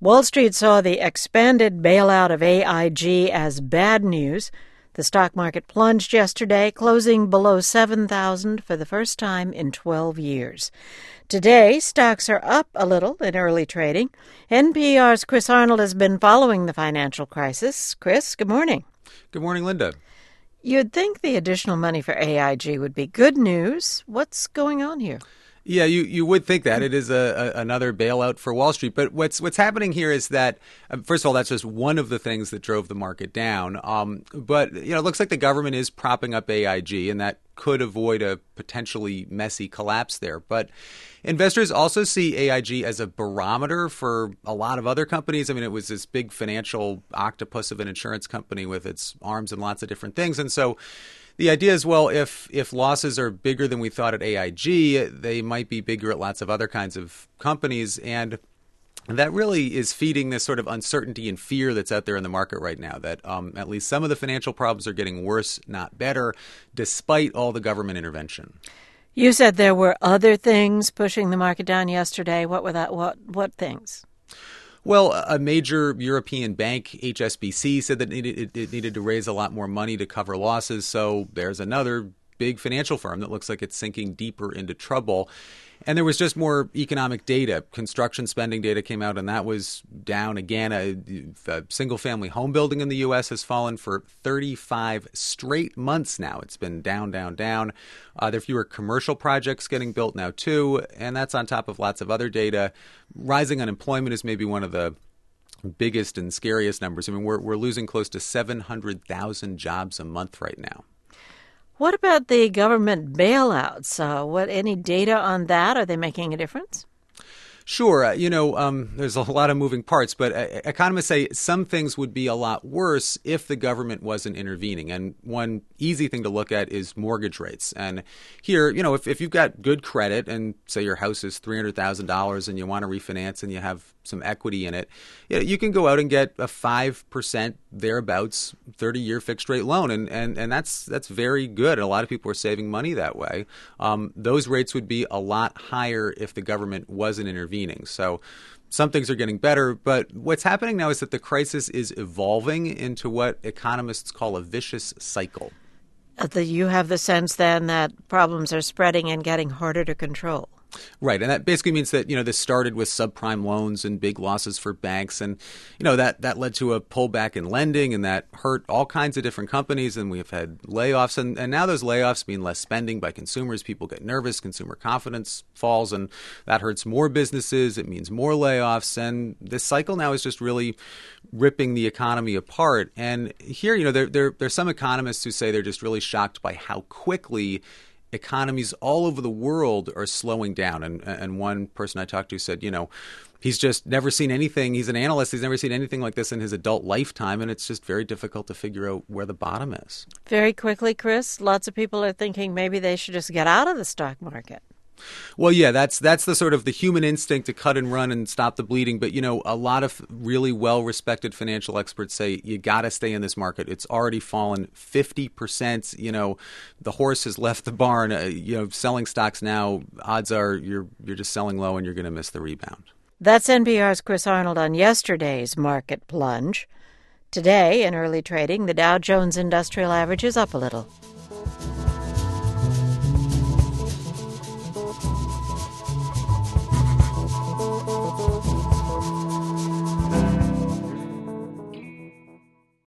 Wall Street saw the expanded bailout of AIG as bad news. The stock market plunged yesterday, closing below 7,000 for the first time in 12 years. Today, stocks are up a little in early trading. NPR's Chris Arnold has been following the financial crisis. Chris, good morning. Good morning, Linda. You'd think the additional money for AIG would be good news. What's going on here? Yeah, you would think that. It is another bailout for Wall Street. But what's happening here is that, first of all, that's just one of the things that drove the market down. But it looks like the government is propping up AIG, and that could avoid a potentially messy collapse there. But investors also see AIG as a barometer for a lot of other companies. I mean, it was this big financial octopus of an insurance company with its arms in lots of different things. And so the idea is, well, if losses are bigger than we thought at AIG, they might be bigger at lots of other kinds of companies. And that really is feeding this sort of uncertainty and fear that's out there in the market right now, that at least some of the financial problems are getting worse, not better, despite all the government intervention. You said there were other things pushing the market down yesterday. What were that? What things? Well, a major European bank, HSBC, said that it needed to raise a lot more money to cover losses. So there's another big financial firm that looks like it's sinking deeper into trouble. And there was just more economic data. Construction spending data came out, and that was down again. A single-family home building in the U.S. has fallen for 35 straight months now. It's been down, down, down. There are fewer commercial projects getting built now, too, and that's on top of lots of other data. Rising unemployment is maybe one of the biggest and scariest numbers. I mean, we're losing close to 700,000 jobs a month right now. What about the government bailouts? Any data on that? Are they making a difference? Sure. There's a lot of moving parts, but economists say some things would be a lot worse if the government wasn't intervening. And one easy thing to look at is mortgage rates. And here, if you've got good credit and say your house is $300,000 and you want to refinance and you have some equity in it, you can go out and get a 5% thereabouts 30-year fixed rate loan. And that's very good. And a lot of people are saving money that way. Those rates would be a lot higher if the government wasn't intervening. So some things are getting better, but what's happening now is that the crisis is evolving into what economists call a vicious cycle. You have the sense then that problems are spreading and getting harder to control. Right. And that basically means that, this started with subprime loans and big losses for banks. And, that led to a pullback in lending, and that hurt all kinds of different companies. And we've had layoffs. And now those layoffs mean less spending by consumers. People get nervous. Consumer confidence falls, and that hurts more businesses. It means more layoffs. And this cycle now is just really ripping the economy apart. And here, there's some economists who say they're just really shocked by how quickly economies all over the world are slowing down. And one person I talked to said, he's just never seen anything. He's an analyst. He's never seen anything like this in his adult lifetime. And it's just very difficult to figure out where the bottom is. Very quickly, Chris, lots of people are thinking maybe they should just get out of the stock market. Well, yeah, that's the sort of the human instinct to cut and run and stop the bleeding. But, a lot of really well-respected financial experts say you got to stay in this market. It's already fallen 50%. The horse has left the barn. Selling stocks now, odds are you're just selling low and you're going to miss the rebound. That's NPR's Chris Arnold on yesterday's market plunge. Today, in early trading, the Dow Jones Industrial Average is up a little.